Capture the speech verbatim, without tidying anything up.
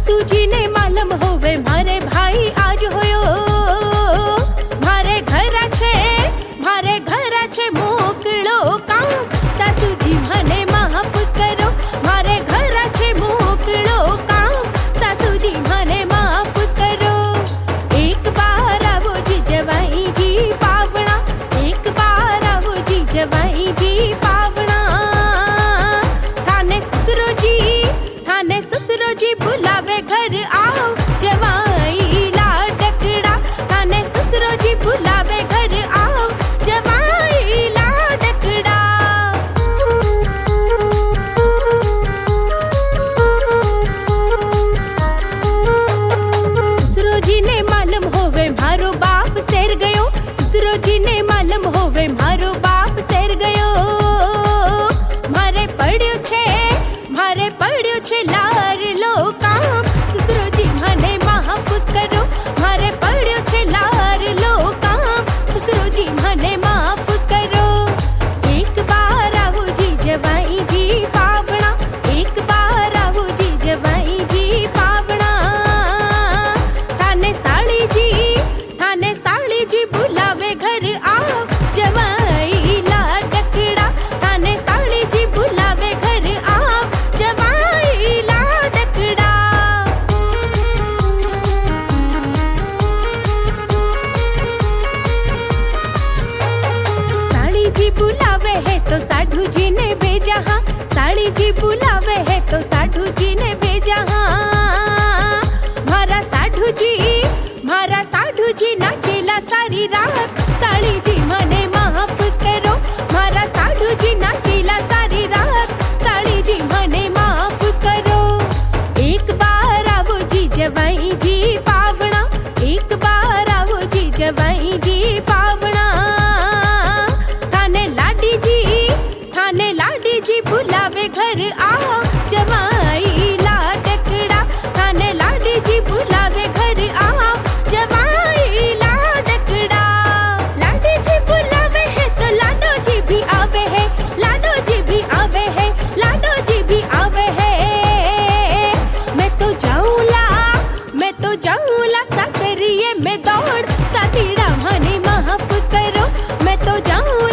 सासू जी ने मालूम होवे मारे भाई आज होयो, मारे घर छे मारे घर छे मोकलो काम, सासू जी मने माफ करो, मारे घर छे मोकलो काम, सासू जी मने माफ करो। एक बार आवो जी जवाई जी पावना, एक बार आवो जी जवाई जी पावना, थाने ससुरो जी थाने ससुरो जी बुलावे घर आओ जवाई लाडकड़ा, थाने ससुरो जी बुलावे घर आओ जवाई लाडकड़ा। ससुरो जी ने मालूम होवे मारो बाप सेर गयो, ससुरो जी ने मालूम होवे मारो बाप सेर गयो, मारे पड़्यो छे मारे पड़्यो छे लार लो काम, ससुरो जी मने माफ करो, मारे पड़्यो छे लार लो काम, ससुरो जी मने माफ करो। एक बार आवो जी जवाई जी पावना, एक बार आवो जी जवाई जी पावना, थाने साड़ी जी थाने साड़ी जी बुलावे घर आओ जवाई लाडकड़ा, थाने साड़ी जी बुलावे घर आओ जवाई लाडकड़ा। साड़ी जी बुलावे है तो साधु जी ने भेजा हाँ, साड़ी जी बुलावे है तो साधु जी ने भेजा हाँ, मारा साधु जी मारा साधु जी नाचेला सारी रात, साड़ी जी मने माफ करो, मारा साधु जी नाचेला सारी रात, साड़ी जी मने माफ करो। एक बार आवो जी जवाई जी पावना, एक बार आवो जी जवाई जी पावना, थाने लाडी जी थाने लाडी जी बुलावे घर आओ जवाई लाडकड़ा, थाने लाडी जी बुलावे घर आओ जवाई लाडकड़ा। लाडी जी बुलावे है तो लाडो जी भी आवे है, लाडो जी भी आवे है, लाडो जी भी आवे है। मैं तो जाऊंला मैं तो जाऊंला सासरिये में दौड़, साथीड़ा मने माफ करो, मैं तो जाऊं